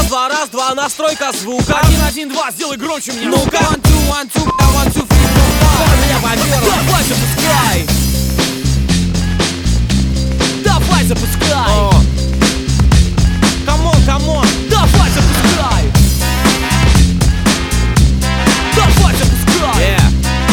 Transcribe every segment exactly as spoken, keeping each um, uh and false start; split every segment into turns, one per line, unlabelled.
два, раз, два, настройка звука.
Один, один, два, сделай громче мне.
Ну-ка.
One, two, one, two, one, two, three, four, five.
Меня померло.
Давай запускай. Давай запускай.
Камон, камон.
Давай запускай. Давай запускай.
Yeah.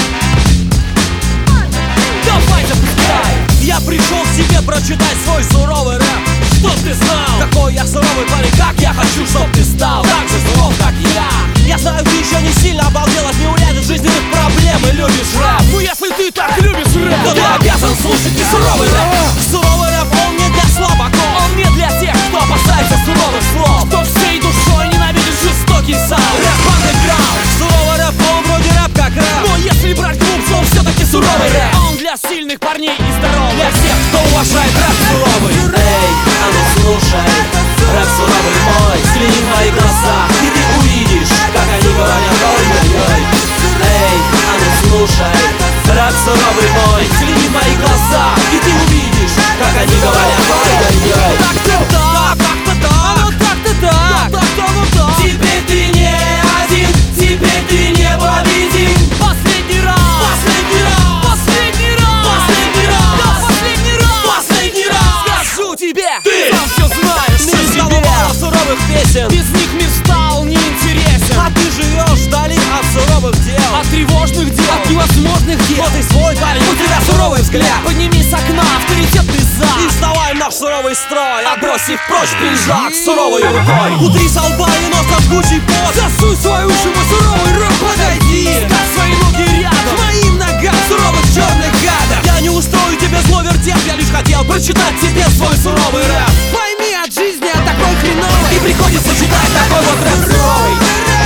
Давай запускай.
Я пришел к тебе прочитать свой суровый рэп.
Чтоб ты знал,
Какой я суровый парень, как я хочу, чтоб ты стал так же суров, как я. Я знаю, ты еще не сильно обалдел от неурядиц жизненных проблем и любишь рэп.
ну если ты так любишь рэп,
То ты обязан слушать и суровый рэп. Суровый рэп, он не для слабаков.
он не для тех,
Кто опасается суровых слов.
кто всей душой ненавидит жестокий саунд.
Рэп андеграунд. Суровый рэп, он вроде рэп как рэп.
Но если брать глубже, он все-таки суровый рэп. Он для сильных парней и здоровых.
Для всех, кто уважает рэп суровый. Эй, а ну слушай, рэп суровый мой. Взгляни в мои глаза, и ты увидишь, как они говорят ой-ой-ой. Эй, а ну слушай, рэп суровый мой. Взгляни в мои глаза, и ты увидишь, как они говорят ой-ой-ой.
Так-то так,
как-то так,
ну так-то так, так-то ну так.
Теперь ты не один, теперь ты не победим.
Последний раз,
Последний раз,
последний раз,
последний раз,
да, последний раз.
последний раз.
Скажу тебе,
Ты
сам все знаешь
Мир
о
стал
себе.
мало суровых песен.
Без них мир стал неинтересен.
А ты живешь вдали от суровых дел,
От тревожных дел, от невозможных дел.
вот и свой парень, у тебя суровый взгляд.
Подними с окна авторитетный зад.
И вставай в наш суровый строй, отбросив прочь пинжак суровой рукой. Утри со лба и носа жгучий пот.
Засуй свои уши, мой суровый рэп.
Подойди,
Ставь свои ноги
к
рядом.
моим ногам суровых черных гадов. Я не устрою тебе зло вертеп, я лишь хотел прочитать тебе свой суровый рэп.
Пойми, от жизни я такой хреновый.
И приходится читать такой вот рэп суровый.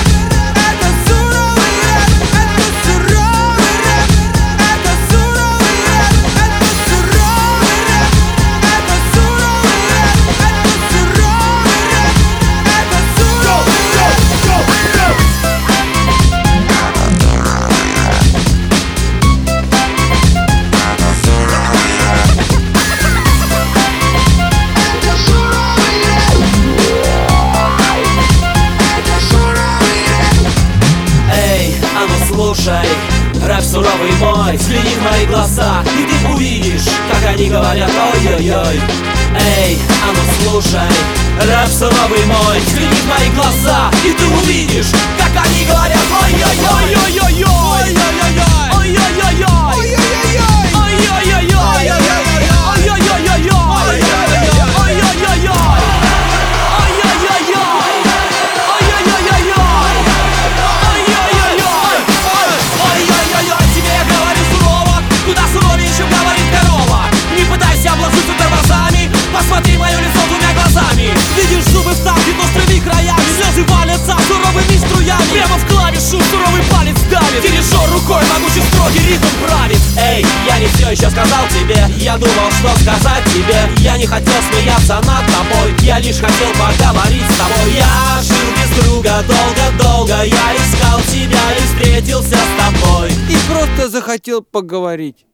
Слушай, рэп суровый мой, взгляни в мои глаза, и ты увидишь, как они говорят ой-ой-ой. Эй, а ну слушай, рэп суровый мой, взгляни в мои глаза, и ты увидишь, как они говорят ой-ой-ой.
Ой-ой-ой,
Ой-ой-ой,
ой-ой-ой, ой-ой-ой,
посмотри мое лицо двумя глазами. Видишь зубы вставки острыми краями, слезы валятся суровыми струями.
прямо в клавишу суровый палец давит.
Дирижер рукой могучий строгий ритм правит. Эй, я не все еще сказал тебе. Я думал, что сказать тебе. Я не хотел смеяться над тобой, я лишь хотел поговорить с тобой. Я жил без друга долго-долго, я искал тебя и встретился с тобой.
И просто захотел поговорить.